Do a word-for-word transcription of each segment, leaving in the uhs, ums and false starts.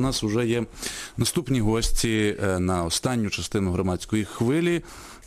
нас вже є наступні гості на останню частину громадської хвилі.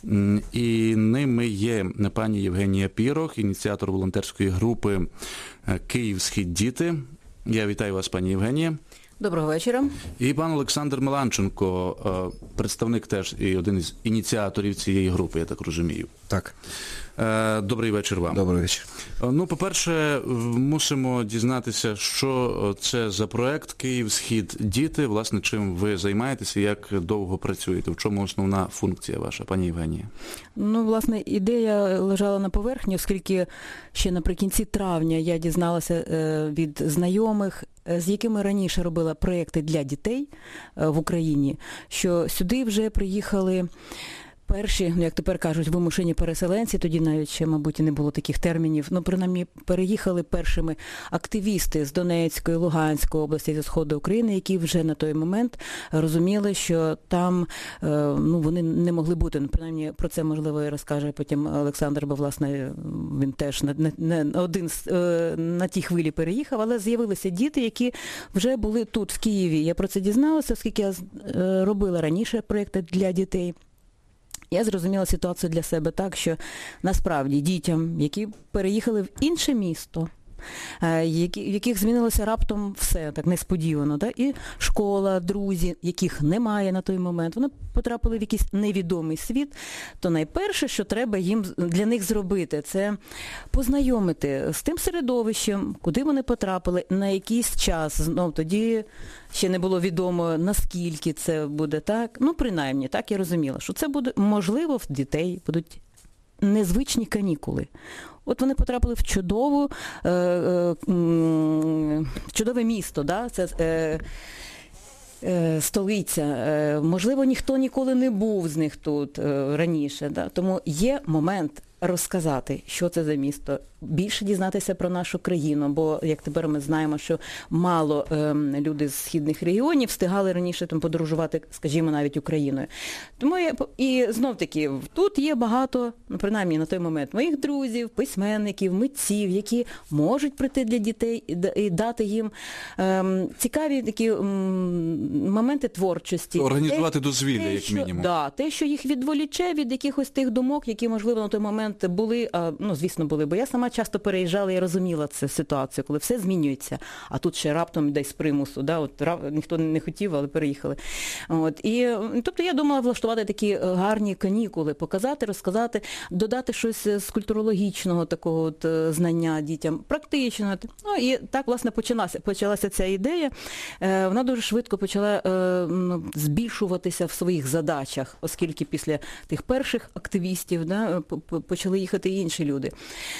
І ними є пані Євгенія Пірох, ініціатор волонтерської групи «Київ Схід Діти». Я вітаю вас, пані Євгенія. Доброго вечора. І пан Олександр Меланченко, представник теж і один із ініціаторів цієї групи, я так розумію. Так. Добрий вечір вам. Добрий вечір. Ну, по-перше, мусимо дізнатися, що це за проект «Київ Схід Діти», власне, чим ви займаєтеся, як довго працюєте, в чому основна функція ваша, пані Євгенія? Ну, власне, ідея лежала на поверхні, оскільки ще наприкінці травня я дізналася від знайомих, з якими раніше робила проєкти для дітей в Україні, що сюди вже приїхали перші, як тепер кажуть, вимушені переселенці, тоді навіть ще, мабуть, і не було таких термінів, ну, принаймні, переїхали першими активісти з Донецької, Луганської області, зі Сходу України, які вже на той момент розуміли, що там, ну, вони не могли бути. Ну, принаймні, про це, можливо, і розкаже потім Олександр, бо, власне, він теж не, не один на тій хвилі переїхав, але з'явилися діти, які вже були тут, в Києві. Я про це дізналася, оскільки я робила раніше проєкти для дітей. Я зрозуміла ситуацію для себе так, що насправді дітям, які переїхали в інше місто, в яких змінилося раптом все, так несподівано, да? І школа, друзі, яких немає на той момент, вони потрапили в якийсь невідомий світ, то найперше, що треба їм для них зробити, це познайомити з тим середовищем, куди вони потрапили, на якийсь час. Знов тоді ще не було відомо, наскільки це буде так. Ну, принаймні, так я розуміла, що це буде, можливо, в дітей будуть незвичні канікули. От вони потрапили в чудову, е, е, чудове місто, да? Це е, е, столиця. Е, можливо, ніхто ніколи не був з них тут е, раніше. Да? Тому є момент розказати, що це за місто, більше дізнатися про нашу країну, бо, як тепер ми знаємо, що мало е, люди з східних регіонів встигали раніше там подорожувати, скажімо, навіть Україною. Тому я, і знов-таки, тут є багато, ну, принаймні на той момент, моїх друзів, письменників, митців, які можуть прийти для дітей і дати їм е, цікаві такі е, моменти творчості. Організувати те, дозвілля, те, як що, мінімум. Да, те, що їх відволіче від якихось тих думок, які, можливо, на той момент були, ну, звісно, були, бо я сама часто переїжджала і розуміла цю ситуацію, коли все змінюється, а тут ще раптом десь з примусу, да, от ніхто не хотів, але переїхали. От, і, тобто я думала влаштувати такі гарні канікули, показати, розказати, додати щось з культурологічного такого от знання дітям, практичного. Ну, і так, власне, почалася, почалася ця ідея. Вона дуже швидко почала збільшуватися в своїх задачах, оскільки після тих перших активістів, да, почали їхати і інші люди.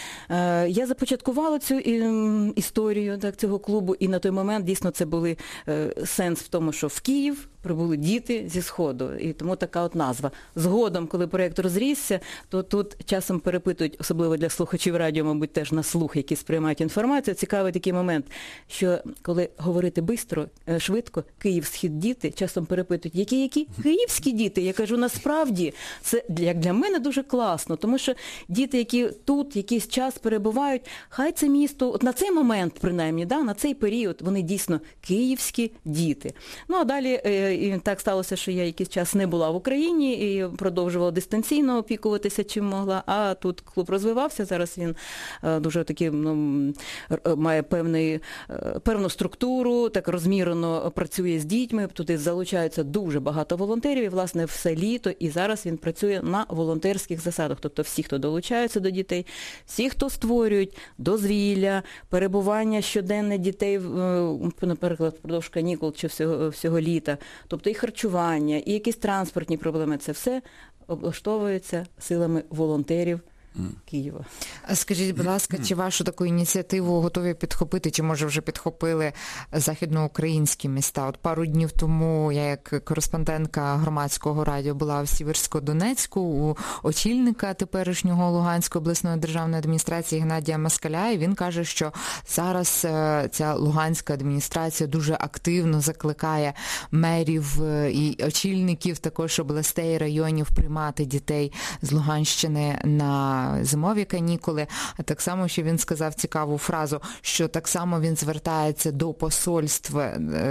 Я започаткувала цю історію, так, цього клубу, і на той момент дійсно це був сенс в тому, що в Київ прибули діти зі Сходу, і тому така от назва. Згодом, коли проєкт розрісся, то тут часом перепитують, особливо для слухачів радіо, мабуть, теж на слух, які сприймають інформацію. Цікавий такий момент, що коли говорити бистро, швидко, Київ Схід Діти, часом перепитують, які, які київські діти? Я кажу, насправді, це як для мене дуже класно, тому що діти, які тут якийсь час перебувають, хай це місто, от на цей момент, принаймні, да, на цей період, вони дійсно київські діти. Ну, а далі і так сталося, що я якийсь час не була в Україні і продовжувала дистанційно опікуватися, чим могла. А тут клуб розвивався, зараз він дуже таки, ну, має певний, певну структуру, так розмірено працює з дітьми, туди залучаються дуже багато волонтерів, і, власне, все літо, і зараз він працює на волонтерських засадах. Тобто всі, хто долучаються до дітей, всі, хто створюють дозвілля, перебування щоденне дітей, наприклад, впродовж канікул чи всього, всього літа, тобто і харчування, і якісь транспортні проблеми, це все облаштовується силами волонтерів Києва. Скажіть, будь ласка, чи вашу таку ініціативу готові підхопити, чи, може, вже підхопили західноукраїнські міста? От пару днів тому я, як кореспондентка громадського радіо, була в Сіверсько-Донецьку у очільника теперішнього Луганської обласної державної адміністрації Геннадія Москаля, і він каже, що зараз ця Луганська адміністрація дуже активно закликає мерів і очільників також областей, районів приймати дітей з Луганщини на на зимові канікули. А так само, що він сказав цікаву фразу, що так само він звертається до посольств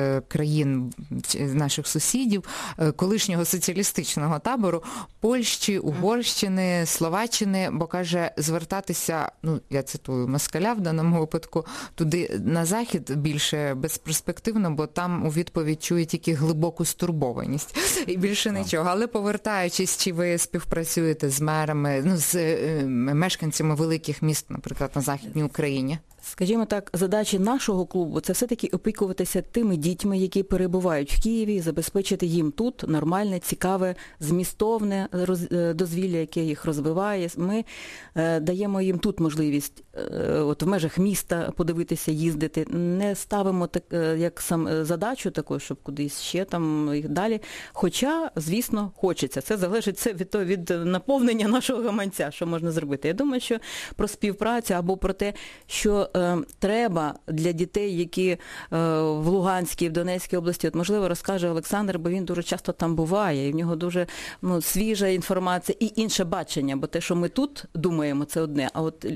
країн наших сусідів, колишнього соціалістичного табору, Польщі, Угорщини, Словаччини, бо каже, звертатися, ну, я цитую москаля в даному випадку, туди на захід більше безперспективно, бо там у відповідь чує тільки глибоку стурбованість і більше нічого. Але повертаючись, чи ви співпрацюєте з мерами, ну, з е, мешканцями великих міст, наприклад, на Західній Україні? Скажімо так, задачі нашого клубу – це все-таки опікуватися тими дітьми, які перебувають в Києві, забезпечити їм тут нормальне, цікаве, змістовне дозвілля, яке їх розвиває. Ми е, даємо їм тут можливість е, от в межах міста подивитися, їздити. Не ставимо так, е, як сам задачу таку, щоб кудись ще там і далі. Хоча, звісно, хочеться. Це залежить це від, від наповнення нашого гаманця, що можна зробити. Я думаю, що про співпрацю або про те, що треба для дітей, які в Луганській, в Донецькій області, от, можливо, розкаже Олександр, бо він дуже часто там буває, і в нього дуже ну, свіжа інформація і інше бачення, бо те, що ми тут думаємо, це одне. А от,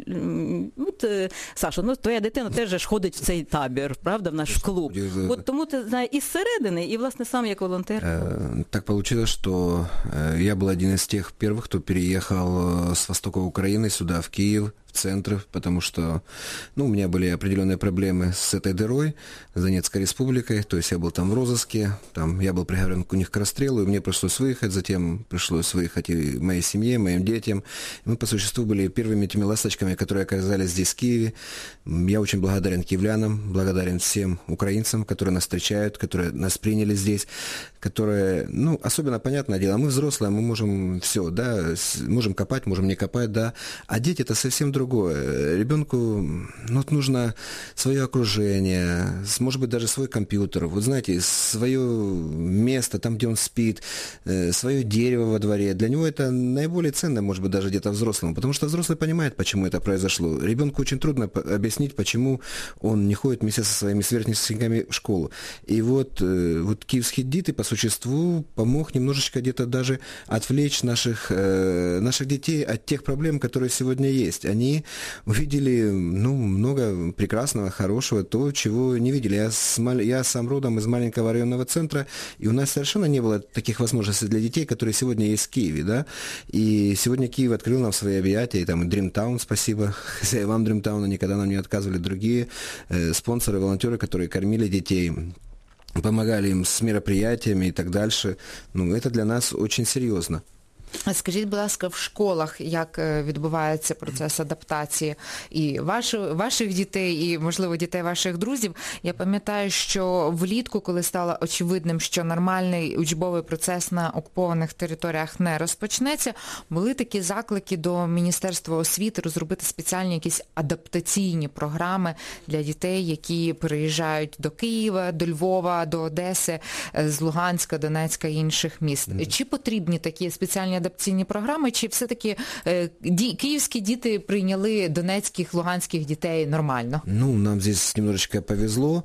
от Саша, ну твоя дитина теж ж ходить в цей табір, правда, в наш клуб. От тому ти знаєш і зсередини, і, власне, сам як волонтер. Так получилось, что я был один из тех первых, кто переехал с востока Украины сюда, в Киев, в центр, потому что, ну, у меня были определенные проблемы с этой дырой, с Донецкой республикой, то есть я был там в розыске, там я был приговорен у них к расстрелу, и мне пришлось выехать, затем пришлось выехать и моей семье, моим детям. И мы, по существу, были первыми этими ласточками, которые оказались здесь, в Киеве. Я очень благодарен киевлянам, благодарен всем украинцам, которые нас встречают, которые нас приняли здесь, которые, ну, особенно, понятное дело, мы взрослые, мы можем все, да, можем копать, можем не копать, да, а дети это совсем другое. Ребенку, ну, нужно свое окружение, может быть, даже свой компьютер, вот знаете, свое место, там, где он спит, свое дерево во дворе. Для него это наиболее ценно, может быть, даже где-то взрослому, потому что взрослый понимает, почему это произошло. Ребенку очень трудно объяснить, почему он не ходит вместе со своими сверстниками в школу. И вот, вот киевские дети, по существу, помог немножечко где-то даже отвлечь наших, наших детей от тех проблем, которые сегодня есть. Они увидели, ну, много прекрасного, хорошего, то, чего не видели. Я, с, я сам родом из маленького районного центра, и у нас совершенно не было таких возможностей для детей, которые сегодня есть в Киеве, да. И сегодня Киев открыл нам свои объятия, и там и Dreamtown, спасибо хозяевам Dreamtown, никогда нам не отказывали другие э, спонсоры, волонтеры, которые кормили детей, помогали им с мероприятиями и так дальше. Ну, это для нас очень серьезно. Скажіть, будь ласка, в школах як відбувається процес адаптації і ваших, ваших дітей, і, можливо, дітей ваших друзів? Я пам'ятаю, що влітку, коли стало очевидним, що нормальний учбовий процес на окупованих територіях не розпочнеться, були такі заклики до Міністерства освіти розробити спеціальні якісь адаптаційні програми для дітей, які переїжджають до Києва, до Львова, до Одеси, з Луганська, Донецька і інших міст. Mm-hmm. Чи потрібні такі спеціальні адаптаційні програми, чи все-таки э, ді, київські діти прийняли донецьких, луганських дітей нормально? Ну, нам здесь немножечко повезло.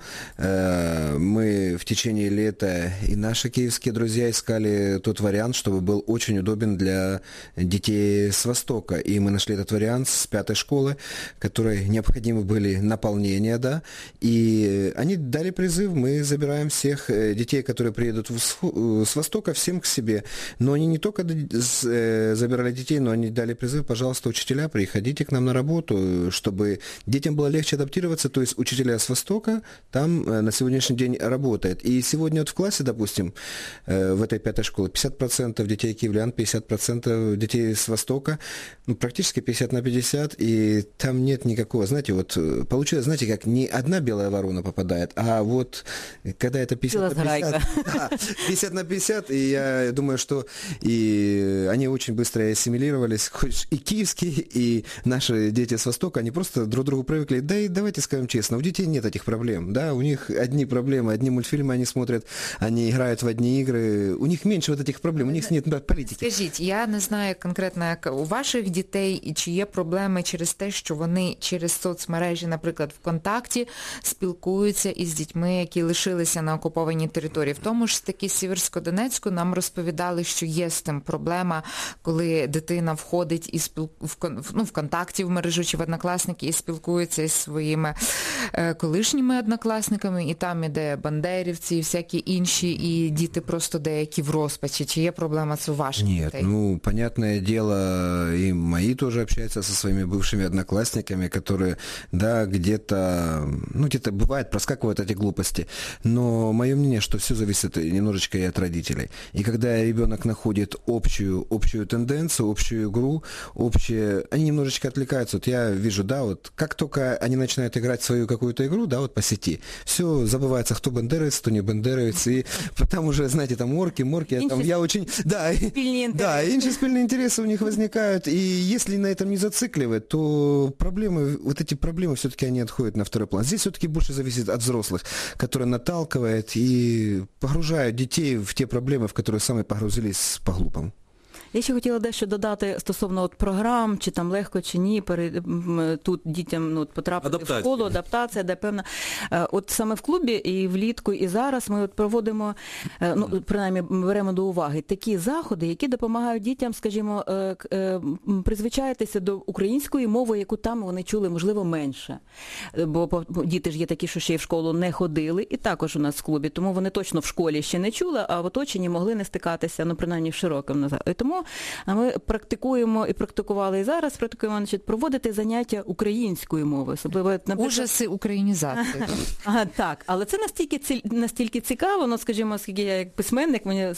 Мы в течение лета и наши киевские друзья искали тот вариант, чтобы был очень удобен для детей с Востока. И мы нашли этот вариант с пятой школы, которой необходимы были наполнения, да, и они дали призыв, мы забираем всех детей, которые приедут с Востока, всем к себе. Но они не только забирали детей, но они дали призыв, пожалуйста, учителя, приходите к нам на работу, чтобы детям было легче адаптироваться, то есть учителя с Востока там на сегодняшний день работают. И сегодня вот в классе, допустим, в этой пятой школе пятьдесят процентов детей киевлян, пятьдесят процентов детей с Востока, ну, практически пятьдесят на пятьдесят, и там нет никакого, знаете, вот получилось, знаете, как не одна белая ворона попадает, а вот когда это пятьдесят на пятьдесят, да, пятьдесят на пятьдесят, и я думаю, что и они очень быстро ассимилировались, хоть и киевские, и наши дети с Востока, они просто друг к другу привыкли. Да и давайте скажем честно, у детей нет этих проблем, да, у них одни проблемы, одни мультфильмы они смотрят, они играют в одни игры, у них меньше вот этих проблем, у них нет політики. Скажіть, я не знаю конкретно, як у ваших дітей, чи є проблеми через те, що вони через соцмережі, наприклад, ВКонтакті, спілкуються із дітьми, які лишилися на окупованій території. В тому ж таки Сіверсько-Донецьку нам розповідали, що є з тим проблеми, проблема, коли дитина входить і спіл... в, ну, в контакті в мережу чи в однокласники і спілкується із своїми е, колишніми однокласниками, і там іде бандерівці і всякі інші, і діти просто деякі в розпачі. Чи є проблема це у ваших Нет, дітей? ну, понятное дело, и мои тоже общаются со своими бывшими одноклассниками, которые, да, где-то, ну, где-то бывает, проскакивают эти глупости, но мое мнение, что все зависит немножечко и от родителей. И когда ребенок находит общую, общую тенденцию, общую игру, общие, они немножечко отвлекаются. Вот я вижу, да, вот как только они начинают играть в свою какую-то игру, да, вот по сети, все забывается, кто бандеровец, кто не бандеровец, и там уже, знаете, там орки, морки, там я очень, да, да, иншие спильные интересы у них возникают, и если на этом не зацикливать, то проблемы, вот эти проблемы все-таки они отходят на второй план. Здесь все-таки больше зависит от взрослых, которые наталкивают и погружают детей в те проблемы, в которые сами погрузились по-глупому. Я ще хотіла дещо додати стосовно от програм, чи там легко, чи ні, перед, тут дітям ну, потрапити адаптація. в школу, адаптація, де певна. От саме в клубі і влітку, і зараз ми от проводимо, ну, принаймні беремо до уваги такі заходи, які допомагають дітям, скажімо, призвичаїтися до української мови, яку там вони чули, можливо, менше. Бо діти ж є такі, що ще й в школу не ходили, і також у нас в клубі, тому вони точно в школі ще не чули, а в оточенні могли не стикатися, ну, принаймні, в широкому назад. І тому ми практикуємо і практикували і зараз, практикуємо, значить, проводити заняття українською мовою. Особливо, наприклад... Ужаси українізації. Ага, так, але це настільки, настільки цікаво, ну, скажімо, оскільки я як письменник, мені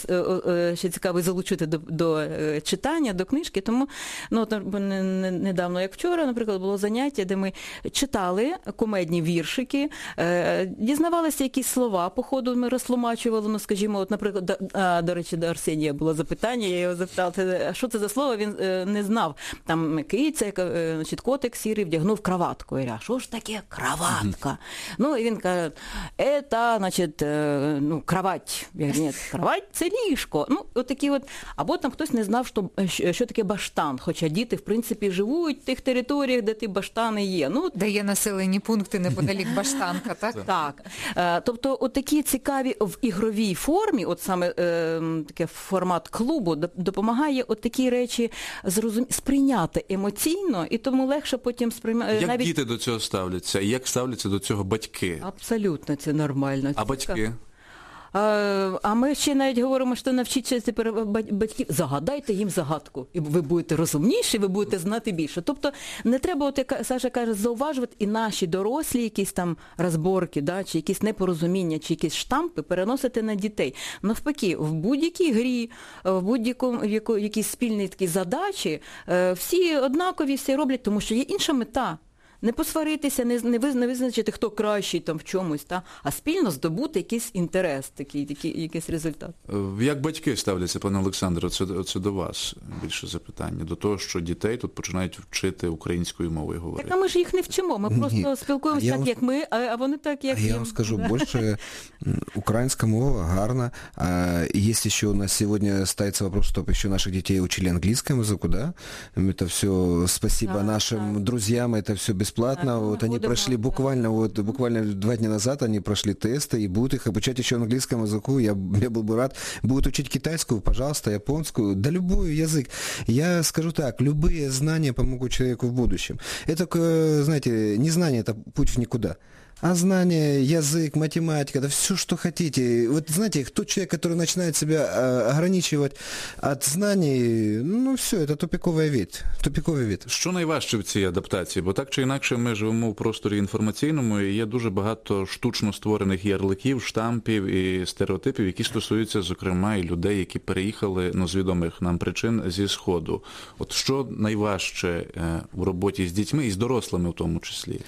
ще цікаво залучити до, до читання, до книжки, тому ну, недавно, як вчора, наприклад, було заняття, де ми читали комедні віршики, дізнавалися якісь слова, по ходу ми розтлумачували, ну, скажімо, от, наприклад, до, а, до речі, до Арсенія було запитання, я його запитала, а що це за слово, він е, не знав. Там киця, е, значить, котик сірий вдягнув краватку. Я говорю, а що ж таке краватка? Mm-hmm. Ну, і він каже, це, значить, е, ну, кровать. Я говорю, ні, кровать – це ліжко. Ну, отакі от. Або там хтось не знав, що, що таке баштан, хоча діти, в принципі, живуть в тих територіях, де ті баштани є. Ну, де є населені пункти неподалік баштанка, так? Так. Е, тобто, отакі цікаві в ігровій формі, от саме е, таке формат клубу, допомагає от такі речі зрозум... сприйняти емоційно, і тому легше потім сприймати. Як навіть... діти до цього ставляться? Як ставляться до цього батьки? Абсолютно, це нормально. А батьки? А, а ми ще навіть говоримо, що навчіться тепер батьків, загадайте їм загадку, і ви будете розумніші, ви будете знати більше. Тобто не треба, от як Саша каже, зауважувати і наші дорослі якісь там розборки, да, чи якісь непорозуміння, чи якісь штампи переносити на дітей. Навпаки, в будь-якій грі, в будь-якому в якійсь спільній такі задачі, всі однакові, всі роблять, тому що є інша мета. Не посваритися, не, не, виз, не визначити, хто кращий там в чомусь, та, а спільно здобути якийсь інтерес, такий, такий, якийсь результат. Як батьки ставляться, пане Олександре, це, це до вас більше запитання, до того, що дітей тут починають вчити українською мовою говорити? Так, а ми ж їх не вчимо, ми просто Ні. спілкуємося так, вам... як ми, а, а вони так, як а я вам скажу, більше українська мова гарна. Есть ще у нас сьогодні ставится вопрос, щоб ще наших дітей учили англійському язику, да? Это все спасибо да, нашим да. друзьям, это все бесплатно. Бесплатно, а, вот они прошли да. буквально, вот буквально два дня назад они прошли тесты и будут их обучать еще английскому языку. Я, я был бы рад. Будут учить китайскую, пожалуйста, японскую, да любой язык. Я скажу так, любые знания помогут человеку в будущем. Это, знаете, не знание, это путь в никуда. А знания, язык, математика, да все, что хотите. Вот знаете, тот человек, который начинает себя а, ограничивать от знаний, ну все, это тупиковый вид. Тупиковий вид. Що найважче в цій адаптації? Бо так чи інакше ми живемо в просторі інформаційному, і є дуже багато штучно створених ярликів, штампів і стереотипів, які стосуються, зокрема, і людей, які переїхали, ну, з відомих нам причин, зі Сходу. От що найважче в роботі з дітьми і з дорослими в тому числі?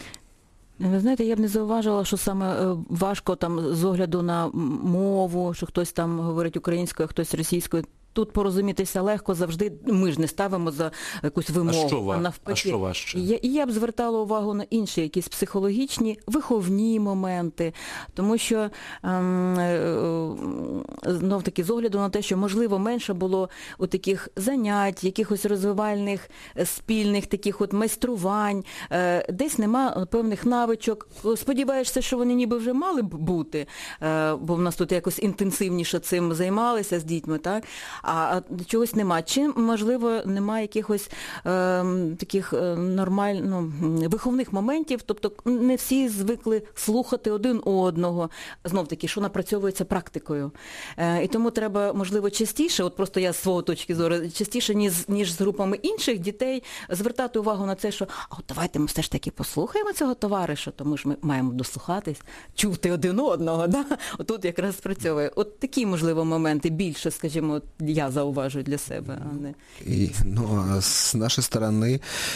Ви знаєте, я б не зауважила, що саме важко там з огляду на мову, що хтось там говорить українською, а хтось російською. Тут порозумітися легко завжди, ми ж не ставимо за якусь вимогу. А що, ва... навпаки. А що важче? І я, і я б звертала увагу на інші якісь психологічні, виховні моменти, тому що ем, знов-таки з огляду на те, що, можливо, менше було от таких занять, якихось розвивальних, спільних таких от майструвань, десь нема певних навичок. Сподіваєшся, що вони ніби вже мали б бути, бо в нас тут якось інтенсивніше цим займалися з дітьми, так? А чогось нема. Чи, можливо, нема якихось е, таких нормальних, ну, виховних моментів, тобто не всі звикли слухати один одного, знов-таки, що напрацьовується практикою. Е, і тому треба, можливо, частіше, от просто я з свого точки зору, частіше, ніж, ніж з групами інших дітей, звертати увагу на це, що а от давайте ми все ж таки послухаємо цього товариша, тому ж ми маємо дослухатись, чути один одного. Да? Отут якраз спрацьовує. От такі, можливо, моменти більше, скажімо, я зауважую для себе. А не... И, ну, а с нашей стороны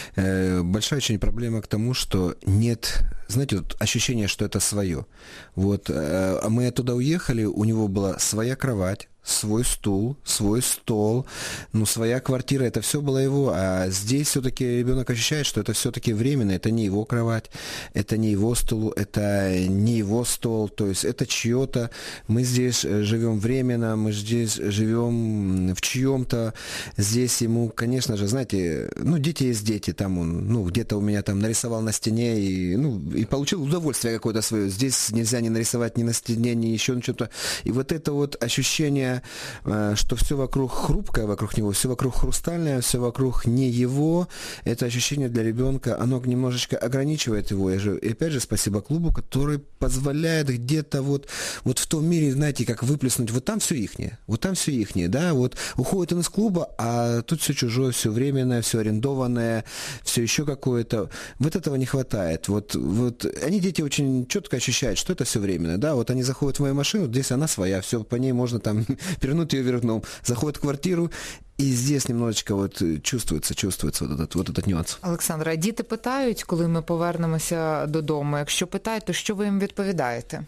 э, большая очень проблема к тому, что нет, знаете, вот ощущение, что это свое. Вот, э, мы оттуда уехали, у него была своя кровать, свой стул, свой стол, ну, своя квартира, это все было его, а здесь все-таки ребенок ощущает, что это все-таки временно, это не его кровать, это не его стул, это не его стол, то есть это чье-то, мы здесь живем временно, мы здесь живем в чьем-то, здесь ему, конечно же, знаете, ну, дети есть дети, там он, ну, где-то у меня там нарисовал на стене и, ну, и получил удовольствие какое-то свое, здесь нельзя не нарисовать ни на стене, ни еще что-то, и вот это вот ощущение, что все вокруг хрупкое, вокруг него, все вокруг хрустальное, все вокруг не его, это ощущение для ребенка, оно немножечко ограничивает его. И, же, и опять же, спасибо клубу, который позволяет где-то вот, вот в том мире, знаете, как выплеснуть, вот там все ихнее, вот там все ихнее, да, вот уходит он из клуба, а тут все чужое, все временное, все арендованное, все еще какое-то. Вот этого не хватает. Вот, вот они, дети, очень четко ощущают, что это все временно, да, вот они заходят в мою машину, здесь она своя, все, по ней можно там перевернуть ее вверх дном, заходит в квартиру, і здесь немножечко вот чувствується, чувствується вот этот, вот этот нюанс. Олександра, діти питають, коли ми повернемося додому. Якщо питають, то що ви їм відповідаєте?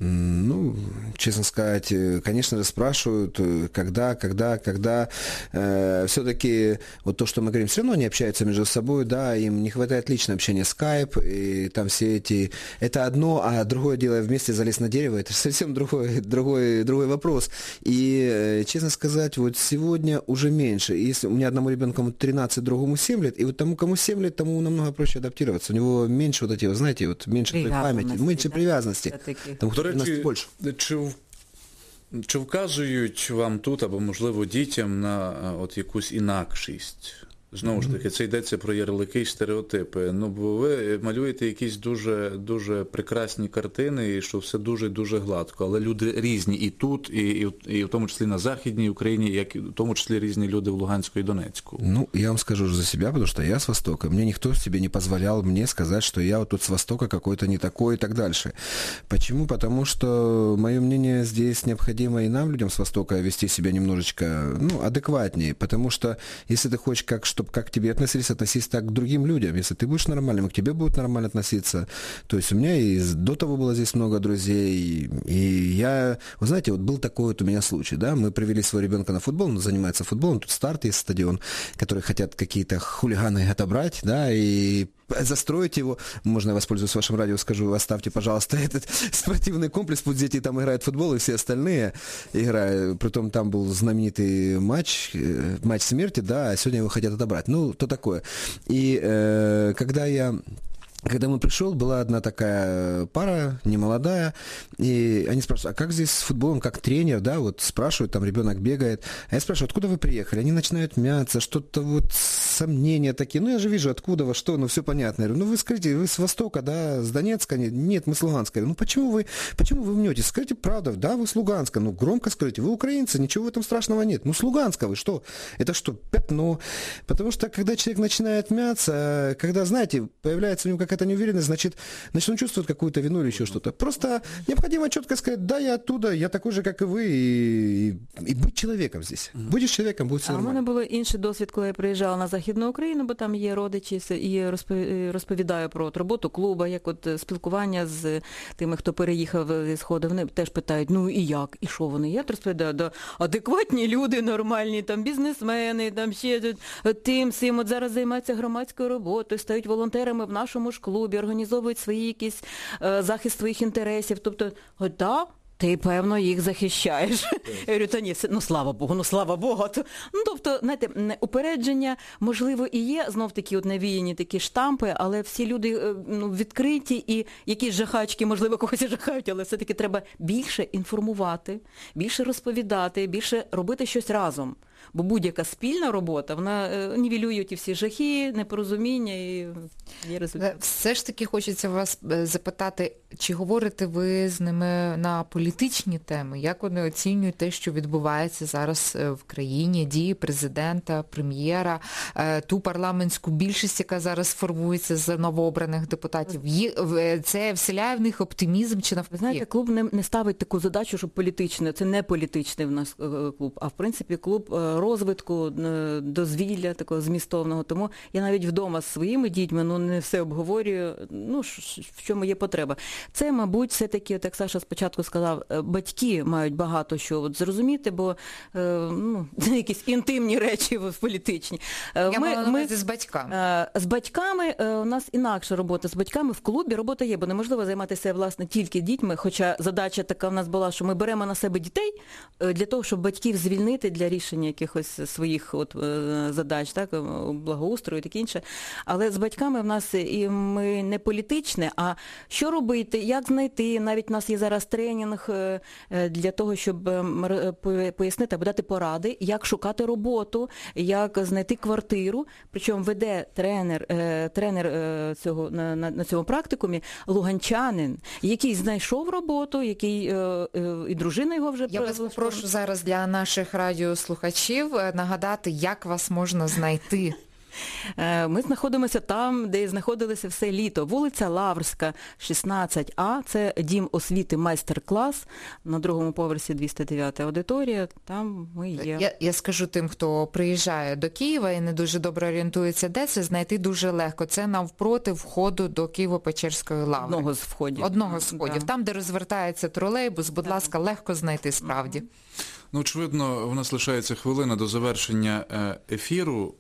Ну, честно сказать, конечно же, спрашивают, когда, когда, когда. Э, все-таки вот то, что мы говорим, все равно они общаются между собой, да, им не хватает личного общения, скайп, и там все эти... Это одно, а другое дело вместе залезть на дерево, это совсем другой, другой, другой вопрос. И, честно сказать, вот сегодня уже меньше. Если у меня одному ребенку тринадцать, другому семь лет, и вот тому, кому семь лет, тому намного проще адаптироваться. У него меньше вот эти, вот, знаете, вот меньше памяти, меньше да? привязанности. Тому, До речі, чи, чи вказують вам тут, або, можливо, дітям на от якусь інакшість? Знову ж таки, це йдеться про ярлики і стереотипи. Ну, бо ви малюєте якісь дуже, дуже прекрасні картини, і що все дуже-дуже гладко. Але люди різні і тут, і, і, і в тому числі на Західній Україні, як і в тому числі різні люди в Луганську і Донецьку. Ну, я вам скажу за себя, потому что я с Востока. Мне никто себе не позволял мне сказать, что я вот тут с Востока какой-то не такой и так дальше. Почему? Потому что, мое мнение, здесь необходимо и нам, людям с Востока, вести себя немножечко, ну, адекватнее. Потому что, если ты хочешь как что чтобы как к тебе относились, относись так к другим людям. Если ты будешь нормальным, к тебе будут нормально относиться. То есть у меня и до того было здесь много друзей, и я... Вы знаете, вот был такой вот у меня случай, да, мы привели своего ребенка на футбол, он занимается футболом, тут старт есть стадион, который хотят какие-то хулиганы отобрать, да, и застроить его, можно я воспользуюсь вашим радио, скажу, оставьте, пожалуйста, этот спортивный комплекс, пусть дети там играют в футбол, и все остальные играют, притом там был знаменитый матч, матч смерти, да, а сегодня его хотят отобрать, ну, то такое. И э, когда я... Когда мы пришел, была одна такая пара, немолодая, и они спрашивают, а как здесь с футболом, как тренер, да, вот спрашивают, там ребенок бегает, а я спрашиваю, откуда вы приехали? Они начинают мяться, что-то вот сомнения такие, ну я же вижу, откуда, во что, ну все понятно. Я говорю, ну вы скажите, вы с Востока, да, с Донецка? Нет, мы с Луганска. Я говорю, ну почему вы, почему вы мнете? Скажите правду, да, вы с Луганска, ну громко скажите, вы украинцы, ничего в этом страшного нет. Ну с Луганска вы что? Это что, пятно? Потому что когда человек начинает мяться, когда, знаете, появляется у него какая-то неуверенность, значит, значит, он чувствует какую-то вину или еще что-то. Просто необходимо четко сказать, да, я оттуда, я такой же, как и вы, и, и быть человеком здесь. Mm-hmm. Будешь человеком, будет все а нормально. У мене був інший досвід, коли я приїжджала на Західну Україну, бо там є родичі, і розповідаю про от роботу клубу, як от спілкування з тими, хто переїхав зі Сходу, вони теж питають, ну і як, і що вони? Я розповідаю, да, адекватні люди, нормальні, там бізнесмени, там ще тим, сим, от зараз займаються громадською роботою, стають волонтерами в нашому ж клубі, організовують свої якісь е, захист своїх інтересів. Тобто, так, да, Ти, певно, їх захищаєш. Я говорю, та ні, ну слава Богу, ну слава Богу. Ну, тобто, знаєте, упередження, можливо, і є, знов-таки, от навіяні такі штампи, але всі люди ну, відкриті і якісь жахачки, можливо, когось і жахають, але все-таки треба більше інформувати, більше розповідати, більше робити щось разом. Бо будь-яка спільна робота, вона нівелює ті всі жахи, непорозуміння і є результат. Все ж таки хочеться вас запитати, чи говорите ви з ними на політичні теми? Як вони оцінюють те, що відбувається зараз в країні, дії президента, прем'єра, ту парламентську більшість, яка зараз формується з новообраних депутатів? Це вселяє в них оптимізм чи навпаки? Ви знаєте, клуб не, не ставить таку задачу, що політичне, це не політичний в нас клуб, а в принципі клуб розвитку, дозвілля такого змістовного. Тому я навіть вдома з своїми дітьми ну, не все обговорюю, ну, в чому є потреба. Це, мабуть, все-таки, от як Саша спочатку сказав, батьки мають багато що от зрозуміти, бо ну, якісь інтимні речі політичні. Я ми, мала на увазі з батьками. З батьками у нас інакша робота. З батьками в клубі робота є, бо неможливо займатися, власне, тільки дітьми, хоча задача така в нас була, що ми беремо на себе дітей для того, щоб батьків звільнити для рішення якихось своїх от задач, так, благоустрою і таке інше. Але з батьками в нас і ми не політичне, а що робити, як знайти, навіть у нас є зараз тренінг для того, щоб пояснити або дати поради, як шукати роботу, як знайти квартиру, причому веде тренер, тренер цього, на, на цьому практикумі, луганчанин, який знайшов роботу, який і дружина його вже... Я вас попрошу зараз для наших радіослухачів нагадати, як вас можна знайти. Ми знаходимося там, де знаходилися все літо. Вулиця Лаврська, шістнадцять А, це дім освіти майстер-клас, на другому поверсі двісті дев'ята аудиторія, там ми є. Я, я скажу тим, хто приїжджає до Києва і не дуже добре орієнтується, де це, знайти дуже легко. Це навпроти входу до Києво-Печерської лаври. Одного з входів. Одного з входів. Да. Там, де розвертається тролейбус, будь ласка, легко знайти справді. Ну, очевидно, у нас лишається хвилина до завершення ефіру.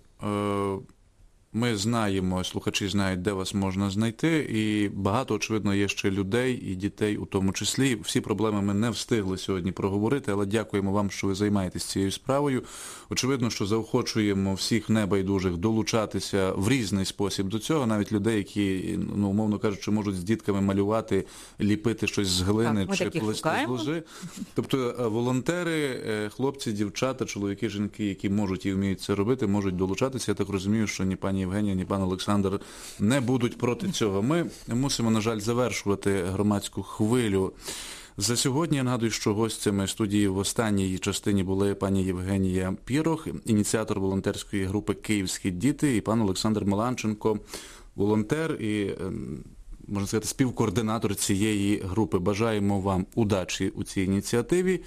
Ми знаємо, слухачі знають, де вас можна знайти, і багато, очевидно, є ще людей і дітей у тому числі. Всі проблеми ми не встигли сьогодні проговорити, але дякуємо вам, що ви займаєтесь цією справою. Очевидно, що заохочуємо всіх небайдужих долучатися в різний спосіб до цього, навіть людей, які, ну, умовно кажучи, можуть з дітками малювати, ліпити щось з глини так, чи плести з лози. Тобто волонтери, хлопці, дівчата, чоловіки, жінки, які можуть і вміють це робити, можуть долучатися. Я так розумію, що ні пані Євгенія, ні пан Олександр не будуть проти цього. Ми мусимо, на жаль, завершувати громадську хвилю. За сьогодні я нагадую, що гостями студії в останній її частині були пані Євгенія Пірох, ініціатор волонтерської групи «Київські діти», і пан Олександр Маланченко, волонтер і, можна сказати, співкоординатор цієї групи. Бажаємо вам удачі у цій ініціативі